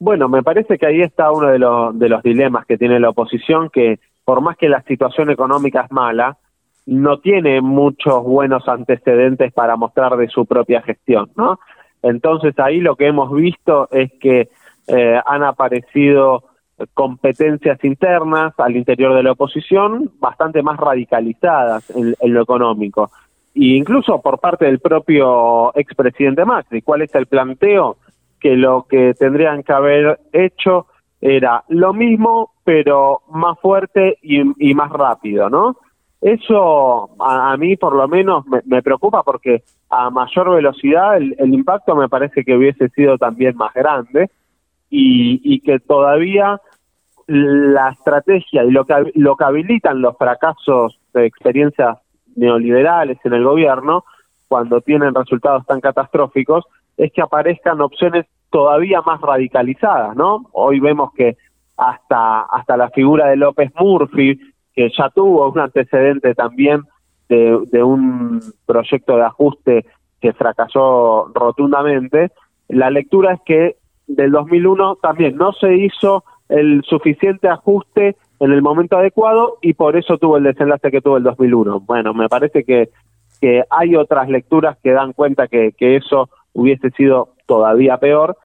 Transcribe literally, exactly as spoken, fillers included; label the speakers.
Speaker 1: Bueno, me parece que ahí está uno de los, de los dilemas que tiene la oposición, que por más que la situación económica es mala, no tiene muchos buenos antecedentes para mostrar de su propia gestión, ¿no? Entonces ahí lo que hemos visto es que eh, han aparecido competencias internas al interior de la oposición bastante más radicalizadas en, en lo económico, e incluso por parte del propio expresidente Macri. ¿Cuál es el planteo? Que lo que tendrían que haber hecho era lo mismo, pero más fuerte y, y más rápido, ¿no? Eso a, a mí por lo menos me, me preocupa, porque a mayor velocidad el, el impacto me parece que hubiese sido también más grande, y, y que todavía la estrategia y lo que, lo que habilitan los fracasos de experiencias neoliberales en el gobierno, cuando tienen resultados tan catastróficos, es que aparezcan opciones todavía más radicalizadas, ¿no? Hoy vemos que hasta hasta la figura de López Murphy, que ya tuvo un antecedente también de, de un proyecto de ajuste que fracasó rotundamente, la lectura es que del dos mil uno también no se hizo el suficiente ajuste en el momento adecuado, y por eso tuvo el desenlace que tuvo el dos mil uno. Bueno, me parece que, que hay otras lecturas que dan cuenta que, que eso hubiese sido todavía peor,